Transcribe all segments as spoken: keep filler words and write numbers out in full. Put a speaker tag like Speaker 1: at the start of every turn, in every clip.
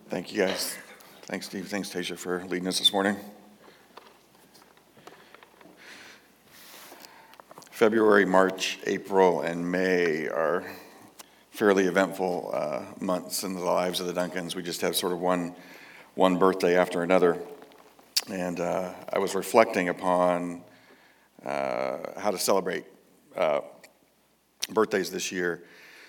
Speaker 1: Thank you, guys. Thanks, Steve. Thanks, Tasia, for leading us this morning. February, March, April, and May are fairly eventful uh, months in the lives of the Duncans. We just have sort of one, one birthday after another. And uh, I was reflecting upon uh, how to celebrate uh, birthdays this year.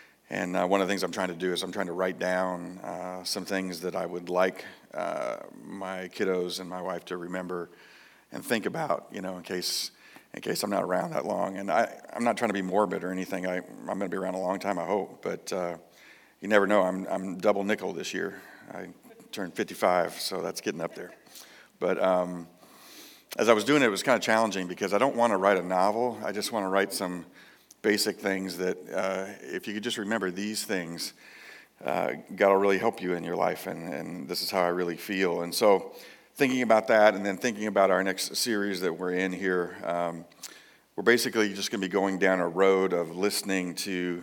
Speaker 1: And uh, one of the things I'm trying to do is I'm trying to write down uh, some things that I would like uh, my kiddos and my wife to remember and think about, you know, in case in case I'm not around that long. And I, I'm not trying to be morbid or anything. I, I'm going to be around a long time, I hope. But uh, you never know. I'm I'm double nickel this year. I turned fifty-five, so that's getting up there. But um, as I was doing it, it was kind of challenging because I don't want to write a novel. I just want to write some basic things that uh, if you could just remember these things, uh, God will really help you in your life, and, and this is how I really feel. And so thinking about that and then thinking about our next series that we're in here, um, we're basically just going to be going down a road of listening to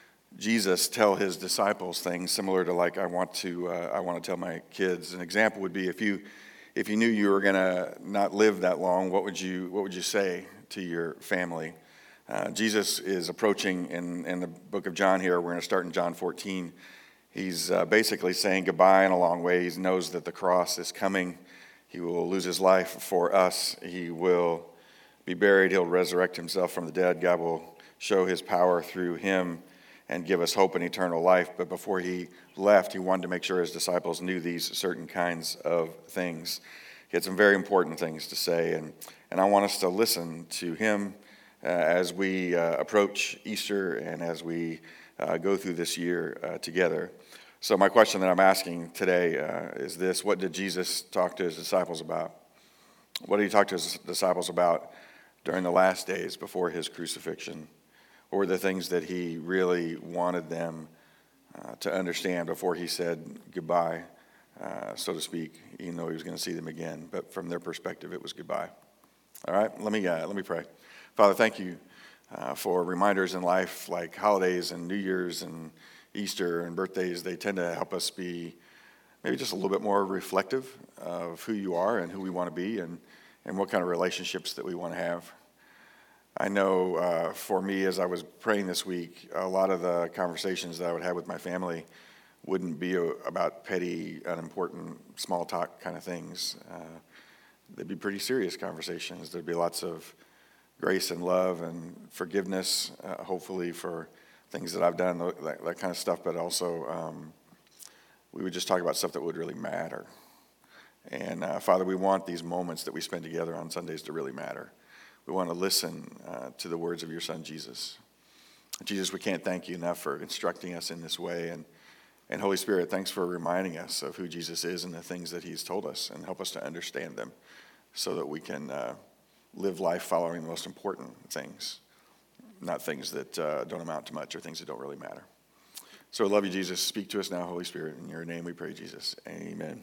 Speaker 1: Jesus tell his disciples things similar to like I want to uh, I want to tell my kids. An example would be if you if you knew you were going to not live that long, what would you what would you say to your family? Uh, Jesus is approaching in, in the book of John here. We're going to start in John fourteen. He's uh, basically saying goodbye in a long way. He knows that the cross is coming. He will lose his life for us. He will be buried. He'll resurrect himself from the dead. God will show his power through him and give us hope and eternal life. But before he left, he wanted to make sure his disciples knew these certain kinds of things. He had some very important things to say, and, and I want us to listen to him Uh, as we uh, approach Easter and as we uh, go through this year uh, together. So my question that I'm asking today uh, is this: what did Jesus talk to his disciples about? What did he talk to his disciples about during the last days before his crucifixion? What were the things that he really wanted them uh, to understand before he said goodbye, uh, so to speak, even though he was going to see them again? But from their perspective, it was goodbye. All right, let me uh, let me pray. Father, thank you uh, for reminders in life like holidays and New Year's and Easter and birthdays. They tend to help us be maybe just a little bit more reflective of who you are and who we want to be and, and what kind of relationships that we want to have. I know uh, for me, as I was praying this week, a lot of the conversations that I would have with my family wouldn't be about petty, unimportant, small talk kind of things. Uh, they'd be pretty serious conversations. There'd be lots of grace and love and forgiveness, uh, hopefully for things that I've done, that, that kind of stuff, but also um, we would just talk about stuff that would really matter. And uh, Father, we want these moments that we spend together on Sundays to really matter. We want to listen uh, to the words of your Son, Jesus. Jesus, we can't thank you enough for instructing us in this way. And, and Holy Spirit, thanks for reminding us of who Jesus is and the things that he's told us, and help us to understand them so that we can uh, live life following the most important things, not things that uh, don't amount to much or things that don't really matter. So I love you, Jesus. Speak to us now, Holy Spirit. In your name we pray, Jesus. Amen.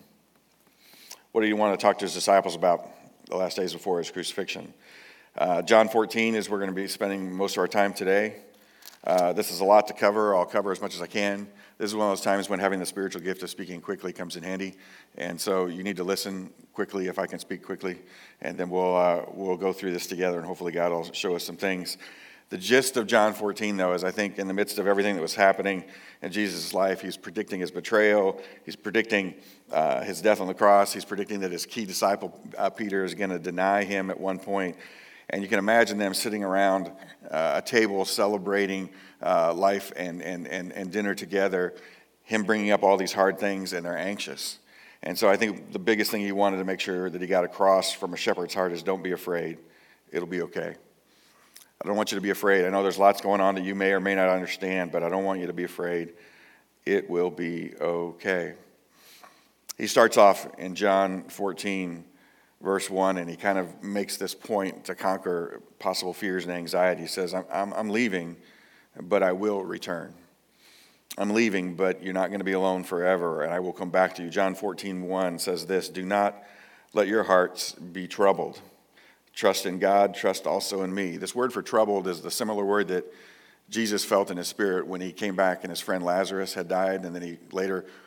Speaker 1: What do you want to talk to his disciples about the last days before his crucifixion? Uh, John fourteen is where we're going to be spending most of our time today. Uh, this is a lot to cover. I'll cover as much as I can. This is one of those times when having the spiritual gift of speaking quickly comes in handy. And so you need to listen quickly if I can speak quickly. And then we'll uh, we'll go through this together, and hopefully God will show us some things. The gist of John fourteen, though, is I think in the midst of everything that was happening in Jesus' life, he's predicting his betrayal. He's predicting uh, his death on the cross. He's predicting that his key disciple, uh, Peter, is going to deny him at one point. And you can imagine them sitting around uh, a table celebrating uh, life and, and, and, and dinner together, him bringing up all these hard things, and they're anxious. And so I think the biggest thing he wanted to make sure that he got across from a shepherd's heart is don't be afraid. It'll be okay. I don't want you to be afraid. I know there's lots going on that you may or may not understand, but I don't want you to be afraid. It will be okay. He starts off in John fourteen, verse one, and he kind of makes this point to conquer possible fears and anxiety. He says, I'm, I'm, I'm leaving, but I will return. I'm leaving, but you're not going to be alone forever, and I will come back to you. John fourteen one says this: do not let your hearts be troubled. Trust in God, trust also in me. This word for troubled is the similar word that Jesus felt in his spirit when he came back and his friend Lazarus had died, and then he later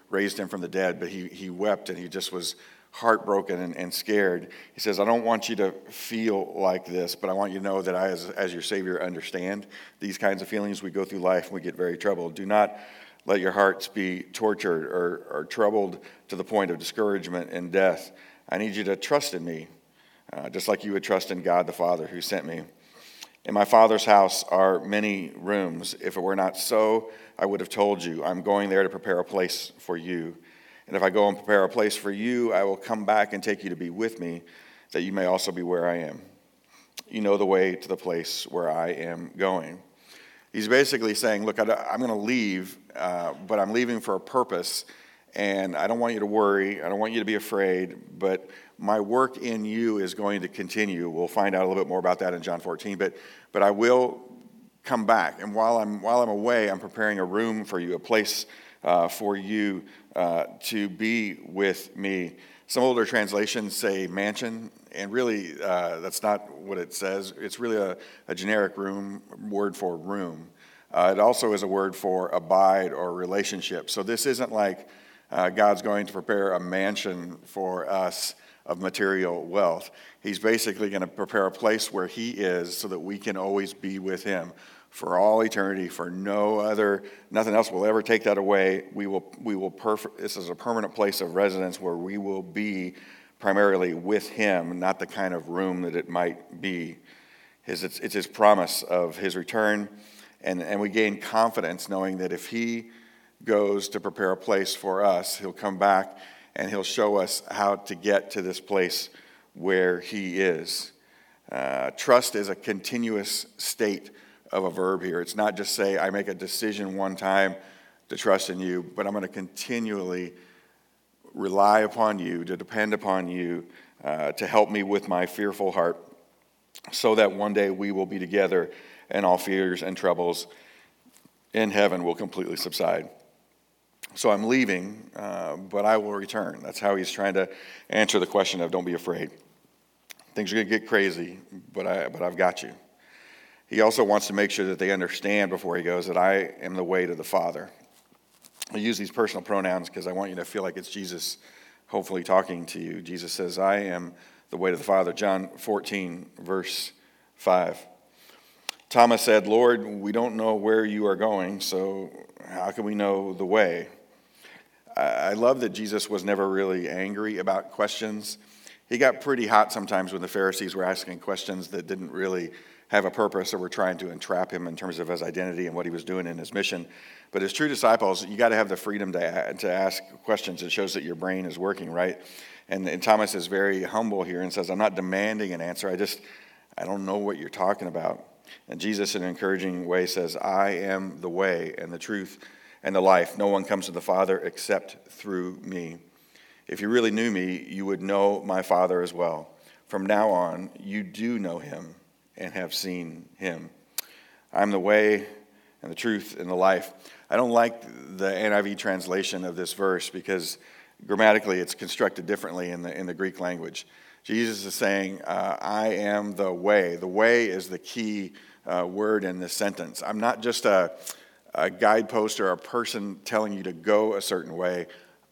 Speaker 1: raised him from the dead, but he, he wept and he just was heartbroken and, and scared. He says, I don't want you to feel like this, but I want you to know that I, as, as your Savior, understand these kinds of feelings. We go through life and we get very troubled. Do not let your hearts be tortured or, or troubled to the point of discouragement and death. I need you to trust in me, uh, just like you would trust in God the Father who sent me. In my Father's house are many rooms. If it were not so, I would have told you. I'm going there to prepare a place for you. And if I go and prepare a place for you, I will come back and take you to be with me, that you may also be where I am. You know the way to the place where I am going. He's basically saying, look, I'm going to leave, uh, but I'm leaving for a purpose, and I don't want you to worry. I don't want you to be afraid, but my work in you is going to continue. We'll find out a little bit more about that in John fourteen, but but I will come back, and while I'm while I'm away, I'm preparing a room for you, a place uh, for you uh, to be with me. Some older translations say mansion, and really uh, that's not what it says. It's really a, a generic room word for room. Uh, it also is a word for abide or relationship. So this isn't like uh, God's going to prepare a mansion for us of material wealth. He's basically going to prepare a place where he is so that we can always be with him for all eternity, for no other, nothing else will ever take that away. We will, we will perfect, this is a permanent place of residence where we will be primarily with him, not the kind of room that it might be. His, it's, it's his promise of his return, and, and we gain confidence knowing that if he goes to prepare a place for us, he'll come back and he'll show us how to get to this place where he is. Uh, trust is a continuous state of a verb here. It's not just say, I make a decision one time to trust in you, but I'm going to continually rely upon you, to depend upon you, uh, to help me with my fearful heart, so that one day we will be together and all fears and troubles in heaven will completely subside. So I'm leaving, uh, but I will return. That's how he's trying to answer the question of don't be afraid. Things are going to get crazy, but I but I've got you. He also wants to make sure that they understand before he goes that I am the way to the Father. I use these personal pronouns because I want you to feel like it's Jesus hopefully talking to you. Jesus says, I am the way to the Father. John fourteen, verse five. Thomas said, Lord, we don't know where you are going, so how can we know the way? I love that Jesus was never really angry about questions. He got pretty hot sometimes when the Pharisees were asking questions that didn't really have a purpose or were trying to entrap him in terms of his identity and what he was doing in his mission. But as true disciples, you got to have the freedom to, to ask questions. It shows that your brain is working, right? And, and Thomas is very humble here and says, I'm not demanding an answer. I just, I don't know what you're talking about. And Jesus, in an encouraging way, says, I am the way and the truth and the life. No one comes to the Father except through me. If you really knew me, you would know my Father as well. From now on, you do know him and have seen him. I'm the way and the truth and the life. I don't like the N I V translation of this verse because grammatically it's constructed differently in the in the Greek language. Jesus is saying, uh, I am the way. The way is the key uh, word in this sentence. I'm not just a, a guidepost or a person telling you to go a certain way.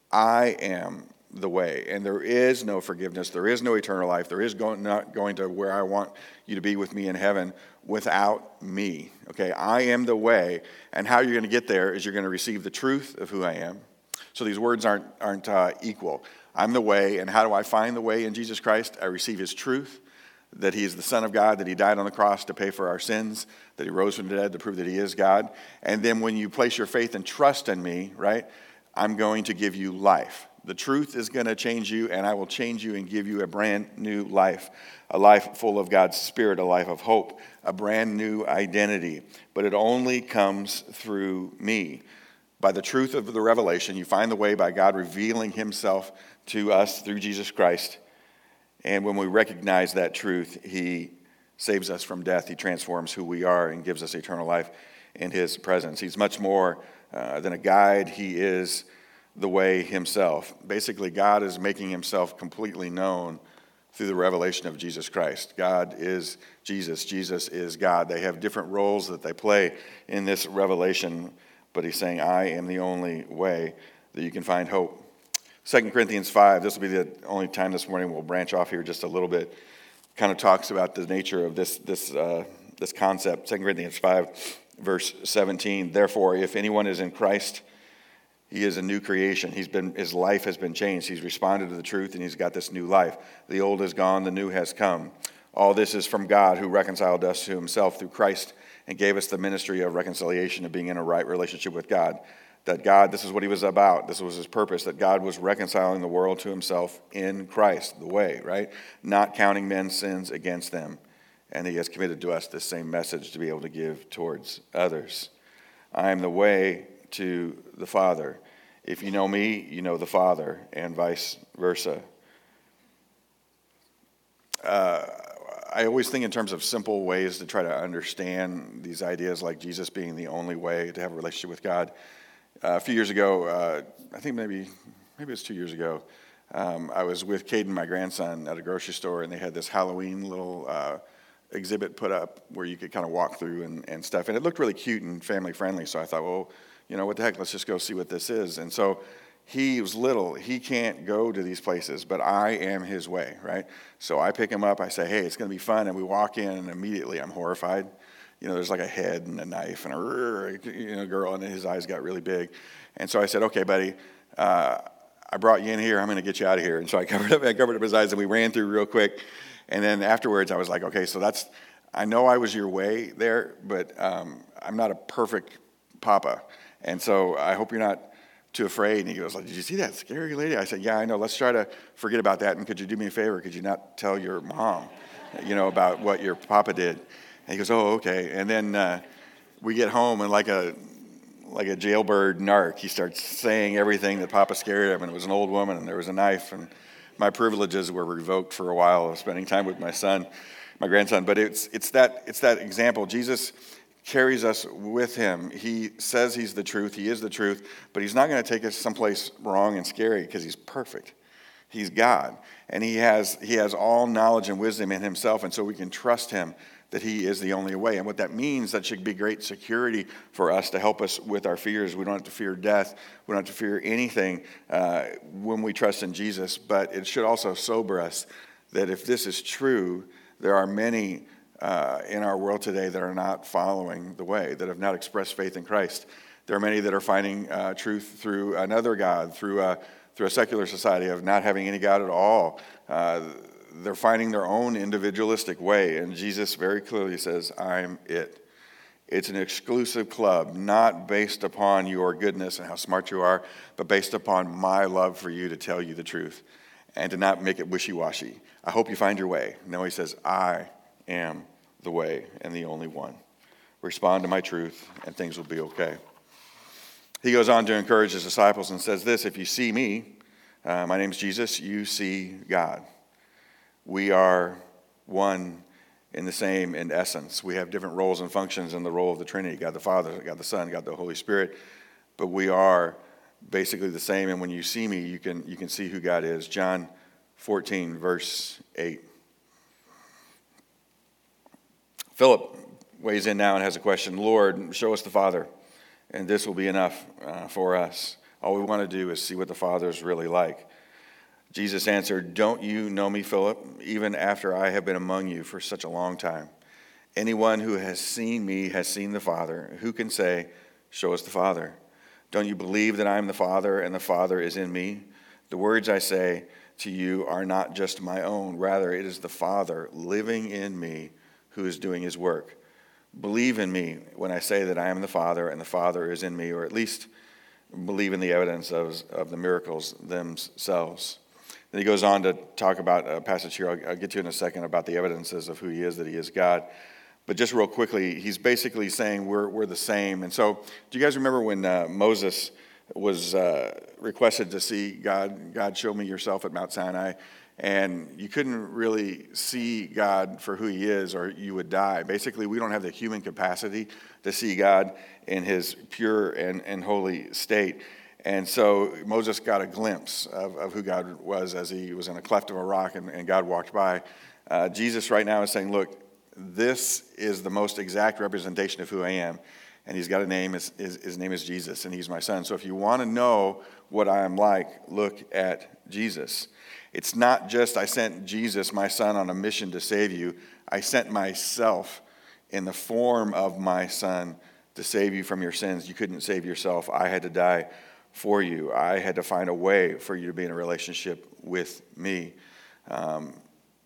Speaker 1: I am the way. And there is no forgiveness. There is no eternal life. There is going, not going to where I want you to be with me in heaven without me. Okay, I am the way. And how you're going to get there is you're going to receive the truth of who I am. So these words aren't, aren't uh, equal. I'm the way, and how do I find the way in Jesus Christ? I receive his truth, that he is the Son of God, that he died on the cross to pay for our sins, that he rose from the dead to prove that he is God. And then when you place your faith and trust in me, right, I'm going to give you life. The truth is going to change you, and I will change you and give you a brand new life, a life full of God's Spirit, a life of hope, a brand new identity. But it only comes through me. By the truth of the revelation, you find the way by God revealing himself to us through Jesus Christ. And when we recognize that truth, he saves us from death. He transforms who we are and gives us eternal life in his presence. He's much more uh, than a guide. He is the way himself. Basically, God is making himself completely known through the revelation of Jesus Christ. God is Jesus. Jesus is God. They have different roles that they play in this revelation, but he's saying, I am the only way. that you can find hope. Second Corinthians five, this will be the only time this morning we'll branch off here just a little bit, kind of talks about the nature of this this uh, this concept. Second Corinthians five, verse seventeen, therefore, if anyone is in Christ, he is a new creation. He's been, his life has been changed. He's responded to the truth, and he's got this new life. The old is gone, the new has come. All this is from God, who reconciled us to himself through Christ and gave us the ministry of reconciliation, of being in a right relationship with God. That God, this is what he was about. This was his purpose, that God was reconciling the world to himself in Christ, the way, right? Not counting men's sins against them. And he has committed to us this same message to be able to give towards others. I am the way to the Father. If you know me, you know the Father, and vice versa. Uh, I always think in terms of simple ways to try to understand these ideas, like Jesus being the only way to have a relationship with God. Uh, a few years ago, uh, I think maybe maybe it was two years ago, um, I was with Caden, my grandson, at a grocery store, and they had this Halloween little uh, exhibit put up where you could kind of walk through and, and stuff. And it looked really cute and family friendly, so I thought, well, you know, what the heck, let's just go see what this is. And so he was little. He can't go to these places, but I am his way, right? So I pick him up. I say, hey, it's going to be fun. And we walk in, and immediately I'm horrified. You know, there's like a head and a knife and a you know, girl, and his eyes got really big. And so I said, okay, buddy, uh, I brought you in here. I'm going to get you out of here. And so I covered up, I covered up his eyes, and we ran through real quick. And then afterwards, I was like, okay, so that's, I know I was your way there, but um, I'm not a perfect papa. And so I hope you're not too afraid. And he goes, like, did you see that scary lady? I said, yeah, I know. Let's try to forget about that. And could you do me a favor? Could you not tell your mom, you know, about what your papa did? And he goes, oh, okay. And then uh, we get home, and like a like a jailbird narc, he starts saying everything that Papa scared him. And it was an old woman, and there was a knife. And my privileges were revoked for a while of spending time with my son, my grandson. But it's it's that it's that example. Jesus carries us with him. He says he's the truth. He is the truth. But he's not going to take us someplace wrong and scary because he's perfect. He's God. And he has he has all knowledge and wisdom in himself. And so we can trust him that he is the only way. And what that means, that should be great security for us to help us with our fears. We don't have to fear death. We don't have to fear anything uh, when we trust in Jesus. But it should also sober us that if this is true, there are many uh, in our world today that are not following the way, that have not expressed faith in Christ. There are many that are finding uh, truth through another God, through a, through a secular society of not having any God at all. Uh, They're finding their own individualistic way, and Jesus very clearly says, I'm it. It's an exclusive club, not based upon your goodness and how smart you are, but based upon my love for you to tell you the truth and to not make it wishy-washy. I hope you find your way. No, he says, I am the way and the only one. Respond to my truth, and things will be okay. He goes on to encourage his disciples and says this, if you see me, uh, my name's Jesus, you see God. We are one in the same in essence. We have different roles and functions in the role of the Trinity, God the Father, God the Son, God the Holy Spirit, but we are basically the same. And when you see me, you can you can see who God is. John fourteen, verse eight. Philip weighs in now and has a question. Lord, show us the Father, and this will be enough uh, for us. All we want to do is see what the Father is really like. Jesus answered, don't you know me, Philip, even after I have been among you for such a long time? Anyone who has seen me has seen the Father. Who can say, show us the Father? Don't you believe that I am the Father and the Father is in me? The words I say to you are not just my own. Rather, it is the Father living in me who is doing his work. Believe in me when I say that I am the Father and the Father is in me, or at least believe in the evidence of, of the miracles themselves. Then he goes on to talk about a passage here. I'll, I'll get to in a second about the evidences of who he is, that he is God. But just real quickly, he's basically saying we're we're the same. And so, do you guys remember when uh, Moses was uh, requested to see God? God, show me yourself at Mount Sinai, and you couldn't really see God for who he is, or you would die. Basically, we don't have the human capacity to see God in his pure and, and holy state. And so Moses got a glimpse of, of who God was as he was in a cleft of a rock and, and God walked by. Uh, Jesus right now is saying, look, this is the most exact representation of who I am. and he's got a name. His, his, his name is Jesus, and he's my son. So if you want to know what I am like, look at Jesus. It's not just I sent Jesus, my son, on a mission to save you. I sent myself in the form of my son to save you from your sins. You couldn't save yourself. I had to die for you. I had to find a way for you to be in a relationship with me. Um,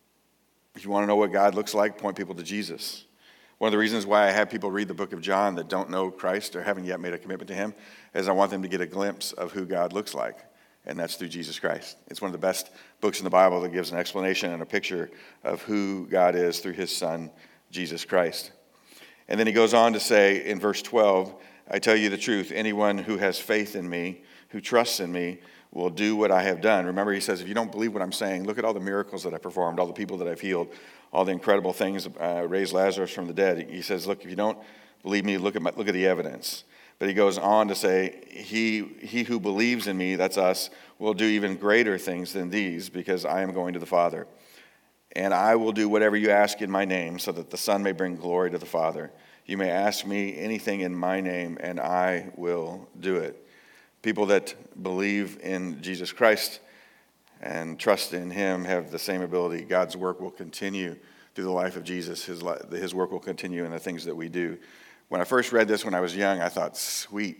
Speaker 1: if you want to know what God looks like, point people to Jesus. One of the reasons why I have people read the book of John that don't know Christ or haven't yet made a commitment to him is I want them to get a glimpse of who God looks like, and that's through Jesus Christ. It's one of the best books in the Bible that gives an explanation and a picture of who God is through his son, Jesus Christ. And then he goes on to say in verse twelve, I tell you the truth, anyone who has faith in me, who trusts in me, will do what I have done. Remember, he says, if you don't believe what I'm saying, look at all the miracles that I performed, all the people that I've healed, all the incredible things, uh, raised Lazarus from the dead. He says, look, if you don't believe me, look at my, look at the evidence. But he goes on to say, he, he who believes in me, that's us, will do even greater things than these, because I am going to the Father. And I will do whatever you ask in my name, so that the Son may bring glory to the Father. You may ask me anything in my name, and I will do it. People that believe in Jesus Christ and trust in him have the same ability. God's work will continue through the life of Jesus. His, his work will continue in the things that we do. When I first read this when I was young, I thought, sweet,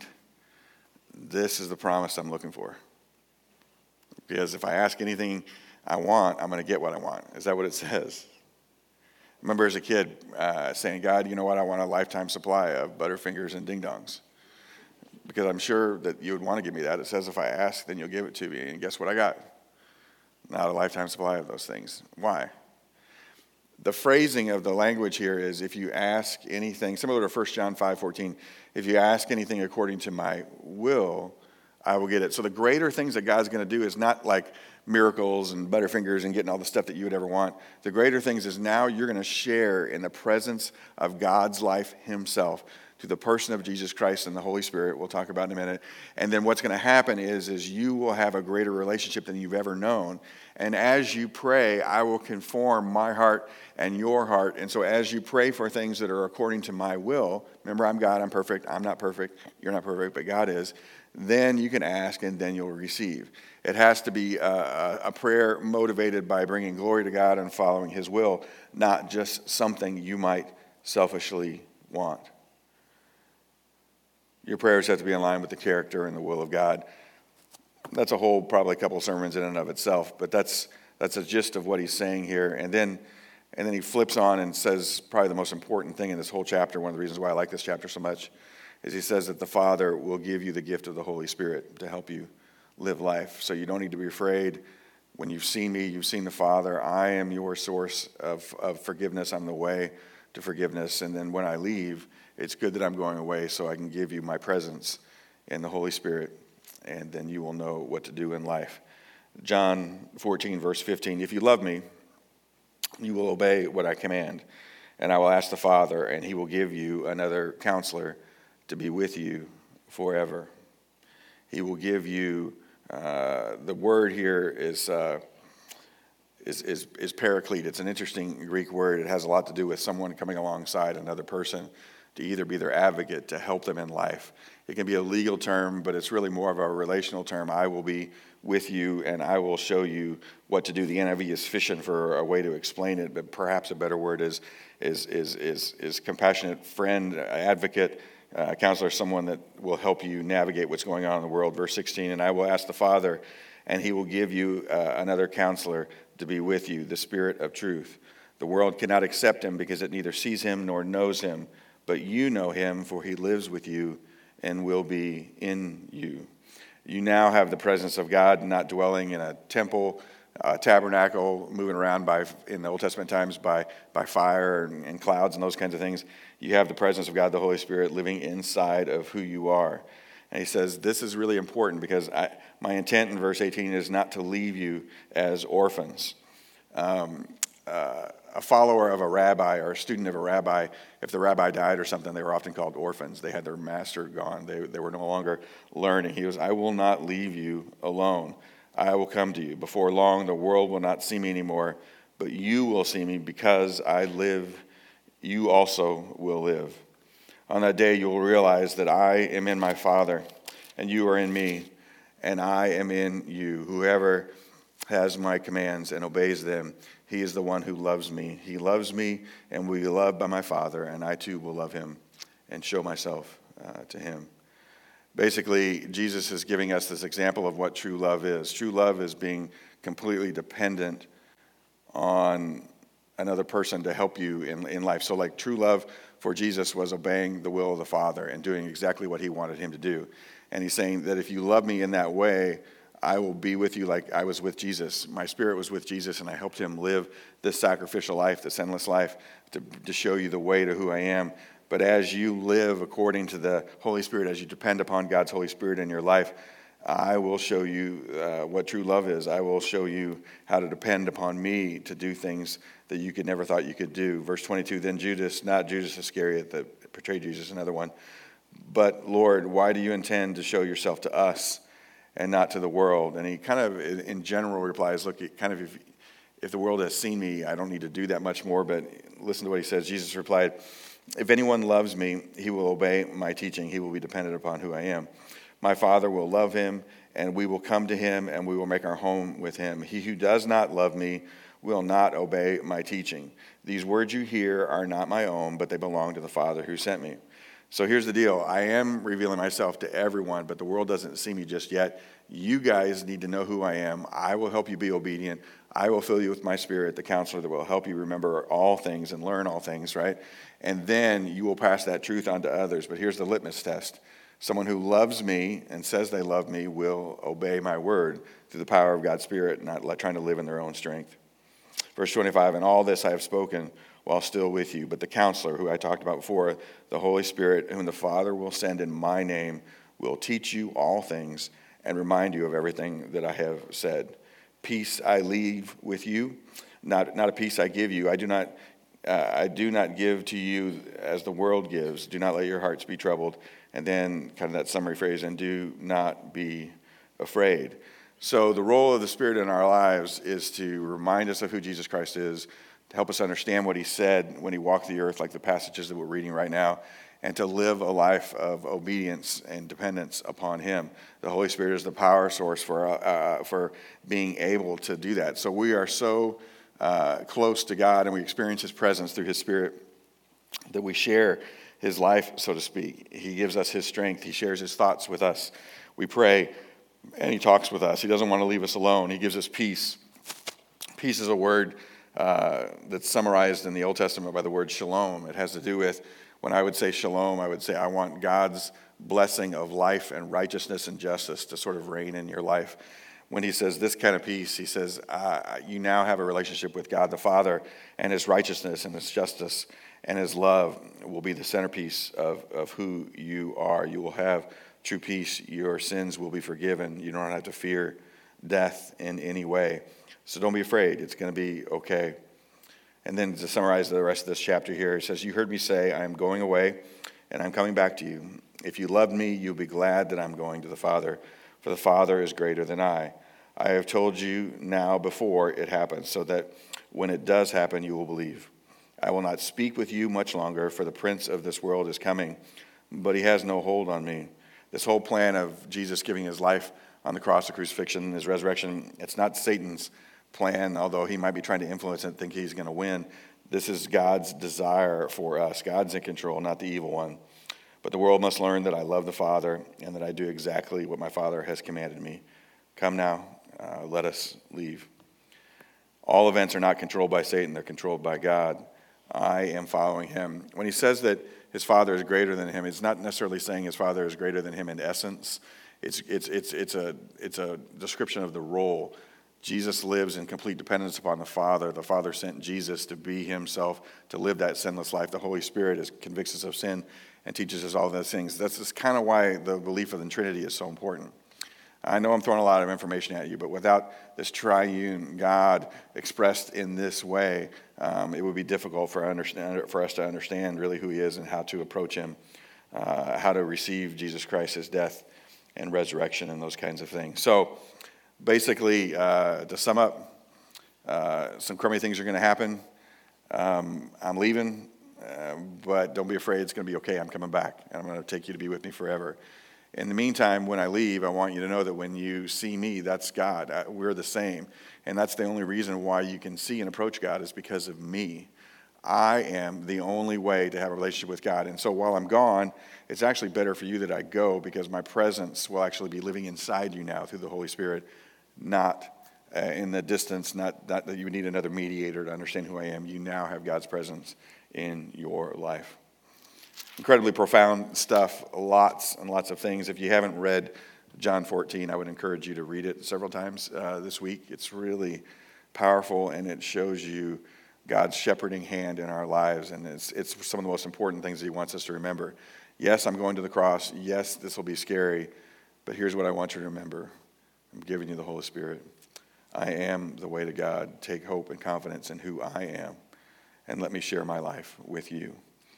Speaker 1: this is the promise I'm looking for. Because if I ask anything I want, I'm going to get what I want. Is that what it says? I remember as a kid uh, saying, God, you know what? I want a lifetime supply of Butterfingers and Ding Dongs. Because I'm sure that you would want to give me that. It says if I ask, then you'll give it to me. And guess what I got? Not a lifetime supply of those things. Why? The phrasing of the language here is if you ask anything, similar to First John five fourteen, if you ask anything according to my will, I will get it. So the greater things that God's going to do is not like miracles and Butterfingers and getting all the stuff that you would ever want. The greater things is now you're going to share in the presence of God's life himself, to the person of Jesus Christ and the Holy Spirit, we'll talk about in a minute. And then what's going to happen is, is you will have a greater relationship than you've ever known. And as you pray, I will conform my heart and your heart. And so as you pray for things that are according to my will, remember I'm God, I'm perfect, I'm not perfect, you're not perfect, but God is, then you can ask and then you'll receive. It has to be a, a prayer motivated by bringing glory to God and following his will, not just something you might selfishly want. Your prayers have to be in line with the character and the will of God. That's a whole, probably a couple sermons in and of itself, but that's that's a gist of what he's saying here. And then, and then he flips on and says probably the most important thing in this whole chapter, one of the reasons why I like this chapter so much, is he says that the Father will give you the gift of the Holy Spirit to help you live life. So you don't need to be afraid. When you've seen me, you've seen the Father. I am your source of, of forgiveness. I'm the way to forgiveness. And then when I leave, it's good that I'm going away so I can give you my presence in the Holy Spirit, and then you will know what to do in life. John fourteen, verse fifteen, if you love me, you will obey what I command, and I will ask the Father, and he will give you another counselor to be with you forever. He will give you, uh, the word here is, uh, is, is, is paraclete. It's an interesting Greek word. It has a lot to do with someone coming alongside another person to either be their advocate, to help them in life. It can be a legal term, but it's really more of a relational term. I will be with you, and I will show you what to do. The N I V is fishing for a way to explain it, but perhaps a better word is is is is, is compassionate friend, advocate, uh, counselor, someone that will help you navigate what's going on in the world. Verse sixteen, and I will ask the Father, and he will give you uh, another counselor to be with you, the Spirit of truth. The world cannot accept him because it neither sees him nor knows him, but you know him, for he lives with you and will be in you. You now have the presence of God, not dwelling in a temple, a tabernacle, moving around by in the Old Testament times by, by fire and, and clouds and those kinds of things. You have the presence of God, the Holy Spirit, living inside of who you are. And he says, this is really important because I, my intent in verse eighteen is not to leave you as orphans. Um, uh, a follower of a rabbi or a student of a rabbi, if the rabbi died or something, they were often called orphans. They had their master gone. They, they were no longer learning. He was, I will not leave you alone. I will come to you. Before long, the world will not see me anymore, but you will see me because I live. You also will live. On that day you will realize that I am in my Father, and you are in me, and I am in you. Whoever has my commands and obeys them, he is the one who loves me. He loves me and will be loved by my Father, and I too will love him and show myself uh, to him. Basically, Jesus is giving us this example of what true love is. True love is being completely dependent on another person to help you in, in life. So like true love for Jesus was obeying the will of the Father and doing exactly what he wanted him to do. And he's saying that if you love me in that way, I will be with you like I was with Jesus. My spirit was with Jesus, and I helped him live this sacrificial life, this endless life, to, to show you the way to who I am. But as you live according to the Holy Spirit, as you depend upon God's Holy Spirit in your life, I will show you uh, what true love is. I will show you how to depend upon me to do things that you could never thought you could do. Verse twenty-two, then Judas, not Judas Iscariot that betrayed Jesus, another one, but Lord, why do you intend to show yourself to us and not to the world? And he kind of, in general, replies, look, kind of if, if the world has seen me, I don't need to do that much more, but listen to what he says. Jesus replied, if anyone loves me, he will obey my teaching. He will be dependent upon who I am. My Father will love him, and we will come to him, and we will make our home with him. He who does not love me will not obey my teaching. These words you hear are not my own, but they belong to the Father who sent me. So here's the deal. I am revealing myself to everyone, but the world doesn't see me just yet. You guys need to know who I am. I will help you be obedient. I will fill you with my Spirit, the counselor that will help you remember all things and learn all things, right? And then you will pass that truth on to others. But here's the litmus test. Someone who loves me and says they love me will obey my word through the power of God's Spirit, not trying to live in their own strength. Verse twenty-five, and all this I have spoken while still with you. But the counselor, who I talked about before, the Holy Spirit, whom the Father will send in my name, will teach you all things and remind you of everything that I have said. Peace I leave with you, not, not a peace I give you. I do not uh, I do not give to you as the world gives. Do not let your hearts be troubled. And then kind of that summary phrase, and do not be afraid. So the role of the Spirit in our lives is to remind us of who Jesus Christ is, to help us understand what he said when he walked the earth, like the passages that we're reading right now, and to live a life of obedience and dependence upon him. The Holy Spirit is the power source for uh, for being able to do that. So we are so uh, close to God, and we experience his presence through his Spirit that we share his life, so to speak. He gives us his strength. He shares his thoughts with us. We pray, and he talks with us. He doesn't want to leave us alone. He gives us peace. Peace is a word uh, that's summarized in the Old Testament by the word shalom. It has to do with, when I would say shalom, I would say I want God's blessing of life and righteousness and justice to sort of reign in your life. When he says this kind of peace, he says uh, you now have a relationship with God the Father, and his righteousness and his justice and his love will be the centerpiece of, of who you are. You will have true peace. Your sins will be forgiven. You don't have to fear death in any way. So don't be afraid. It's going to be okay. And then to summarize the rest of this chapter here, it says, you heard me say, I am going away, and I'm coming back to you. If you loved me, you'll be glad that I'm going to the Father, for the Father is greater than I. I have told you now before it happens, so that when it does happen, you will believe. I will not speak with you much longer, for the prince of this world is coming, but he has no hold on me. This whole plan of Jesus giving his life on the cross, the crucifixion, his resurrection, it's not Satan's plan, although he might be trying to influence it and think he's going to win. This is God's desire for us. God's in control, not the evil one. But the world must learn that I love the Father and that I do exactly what my Father has commanded me. Come now, uh, let us leave. All events are not controlled by Satan, they're controlled by God. I am following him. When he says that his Father is greater than him, it's not necessarily saying his Father is greater than him in essence. It's it's it's it's a it's a description of the role. Jesus lives in complete dependence upon the Father. The Father sent Jesus to be himself, to live that sinless life. The Holy Spirit is, convicts us of sin and teaches us all those things. That's just kind of why the belief of the Trinity is so important. I know I'm throwing a lot of information at you, but without this triune God expressed in this way, um, it would be difficult for, understand, for us to understand really who he is and how to approach him, uh, how to receive Jesus Christ, his death and resurrection and those kinds of things. So basically, uh, to sum up, uh, some crummy things are going to happen. Um, I'm leaving. uh, but don't be afraid. It's going to be okay. I'm coming back, and I'm going to take you to be with me forever. In the meantime, when I leave, I want you to know that when you see me, that's God. I, we're the same. And that's the only reason why you can see and approach God is because of me. I am the only way to have a relationship with God. And so while I'm gone, it's actually better for you that I go, because my presence will actually be living inside you now through the Holy Spirit, not uh, in the distance, not, not that you need another mediator to understand who I am. You now have God's presence in your life. Incredibly profound stuff, lots and lots of things. If you haven't read John fourteen, I would encourage you to read it several times uh, this week. It's really powerful, and it shows you God's shepherding hand in our lives, and it's, it's some of the most important things that he wants us to remember. Yes, I'm going to the cross. Yes, this will be scary, but here's what I want you to remember. I'm giving you the Holy Spirit. I am the way to God. Take hope and confidence in who I am, and let me share my life with you.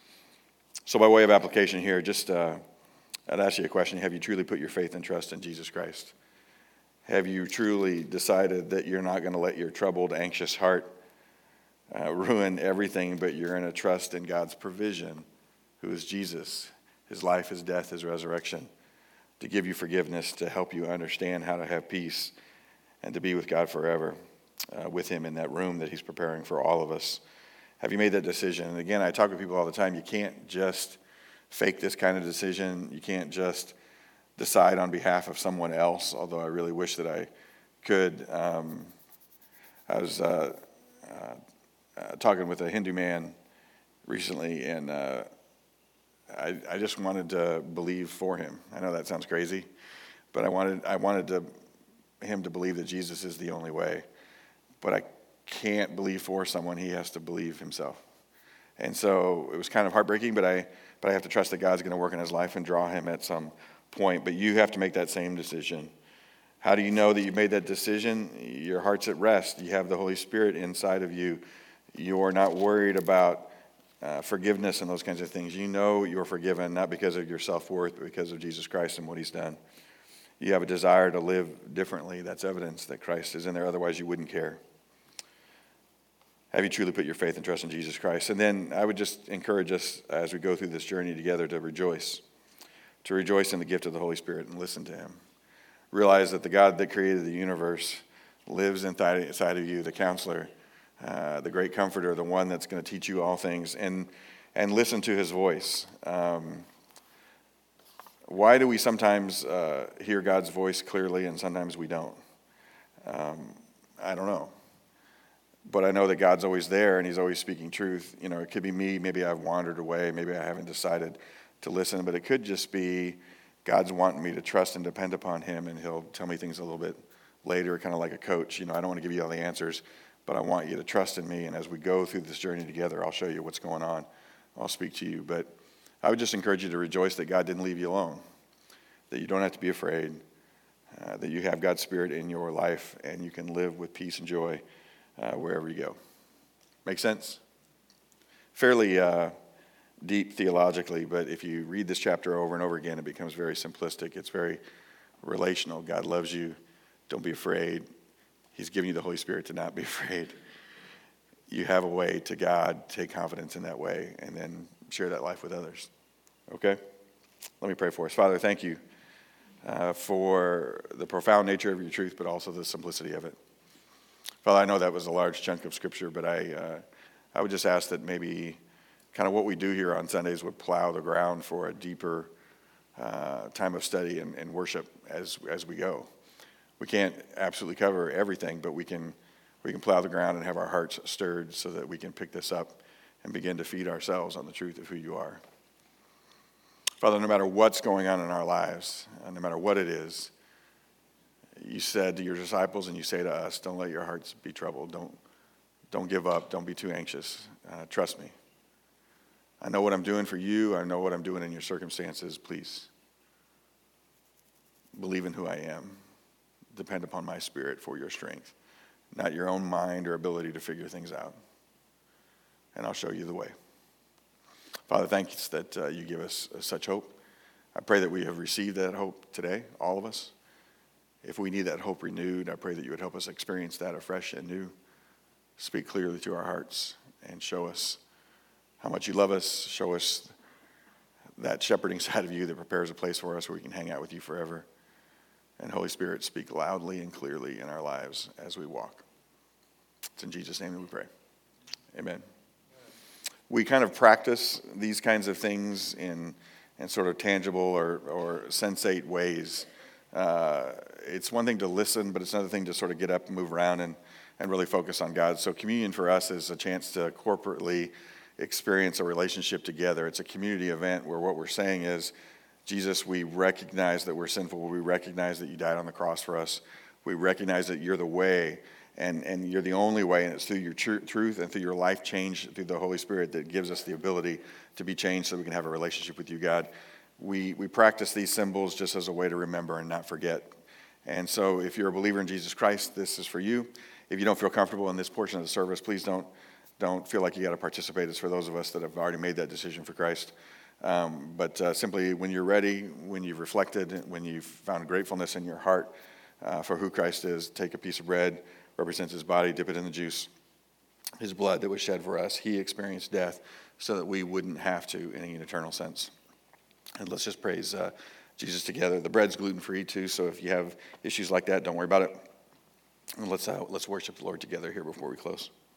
Speaker 1: So by way of application here, just uh, I'd ask you a question. Have you truly put your faith and trust in Jesus Christ? Have you truly decided that you're not going to let your troubled, anxious heart uh, ruin everything, but you're going to trust in God's provision, who is Jesus, his life, his death, his resurrection, to give you forgiveness, to help you understand how to have peace, and to be with God forever, uh, with him in that room that he's preparing for all of us? Have you made that decision? And again, I talk with people all the time. You can't just fake this kind of decision. You can't just decide on behalf of someone else, although I really wish that I could. Um, I was uh, uh, uh, talking with a Hindu man recently, and uh, I, I just wanted to believe for him. I know that sounds crazy, but I wanted I wanted to, him to believe that Jesus is the only way. But I can't believe for someone. He has to believe himself. And so it was kind of heartbreaking, but I but I have to trust that God's going to work in his life and draw him at some point. But you have to make that same decision. How do you know that you've made that decision? Your heart's at rest. You have the Holy Spirit inside of you. You're not worried about uh, forgiveness and those kinds of things. You know you're forgiven, not because of your self-worth, but because of Jesus Christ and what he's done. You have a desire to live differently. That's evidence that Christ is in there. Otherwise, you wouldn't care. Have you truly put your faith and trust in Jesus Christ? And then I would just encourage us as we go through this journey together to rejoice, to rejoice in the gift of the Holy Spirit and listen to him. Realize that the God that created the universe lives inside of you, the counselor, uh, the great comforter, the one that's going to teach you all things, and and listen to his voice. Um, why do we sometimes uh, hear God's voice clearly and sometimes we don't? Um, I don't know. But I know that God's always there and he's always speaking truth. You know, it could be me. Maybe I've wandered away. Maybe I haven't decided to listen. But it could just be God's wanting me to trust and depend upon him, and he'll tell me things a little bit later, kind of like a coach. You know, I don't want to give you all the answers, but I want you to trust in me. And as we go through this journey together, I'll show you what's going on. I'll speak to you. But I would just encourage you to rejoice that God didn't leave you alone, that you don't have to be afraid, uh, that you have God's Spirit in your life, and you can live with peace and joy Uh, wherever you go. Make sense? Fairly uh, deep theologically, but if you read this chapter over and over again, it becomes very simplistic. It's very relational. God loves you. Don't be afraid. He's given you the Holy Spirit to not be afraid. You have a way to God. Take confidence in that way, and then share that life with others. Okay? Let me pray for us. Father, thank you uh, for the profound nature of your truth, but also the simplicity of it. Father, I know that was a large chunk of Scripture, but I uh, I would just ask that maybe kind of what we do here on Sundays would plow the ground for a deeper uh, time of study and, and worship as as we go. We can't absolutely cover everything, but we can we can plow the ground and have our hearts stirred so that we can pick this up and begin to feed ourselves on the truth of who you are. Father, no matter what's going on in our lives, uh, no matter what it is, you said to your disciples and you say to us, don't let your hearts be troubled. Don't, don't give up. Don't be too anxious. Uh, trust me. I know what I'm doing for you. I know what I'm doing in your circumstances. Please believe in who I am. Depend upon my Spirit for your strength, not your own mind or ability to figure things out. And I'll show you the way. Father, thanks that uh, you give us uh, such hope. I pray that we have received that hope today, all of us. If we need that hope renewed, I pray that you would help us experience that afresh and new. Speak clearly to our hearts and show us how much you love us. Show us that shepherding side of you that prepares a place for us where we can hang out with you forever. And Holy Spirit, speak loudly and clearly in our lives as we walk. It's in Jesus' name that we pray. Amen. We kind of practice these kinds of things in, in sort of tangible or, or sensate ways. Uh, it's one thing to listen, but it's another thing to sort of get up and move around and, and really focus on God. So communion for us is a chance to corporately experience a relationship together. It's a community event where what we're saying is, Jesus, we recognize that we're sinful. We recognize that you died on the cross for us. We recognize that you're the way, and, and you're the only way, and it's through your tr- truth and through your life change, through the Holy Spirit, that gives us the ability to be changed so we can have a relationship with you, God. We, we practice these symbols just as a way to remember and not forget. And so if you're a believer in Jesus Christ, this is for you. If you don't feel comfortable in this portion of the service, please don't, don't feel like you got to participate. It's for those of us that have already made that decision for Christ. Um, but uh, simply when you're ready, when you've reflected, when you've found gratefulness in your heart uh, for who Christ is, take a piece of bread, represents his body, dip it in the juice. His blood that was shed for us. He experienced death so that we wouldn't have to in an eternal sense. And let's just praise uh, Jesus together. The bread's gluten-free too, so if you have issues like that, don't worry about it. And let's, uh, let's worship the Lord together here before we close.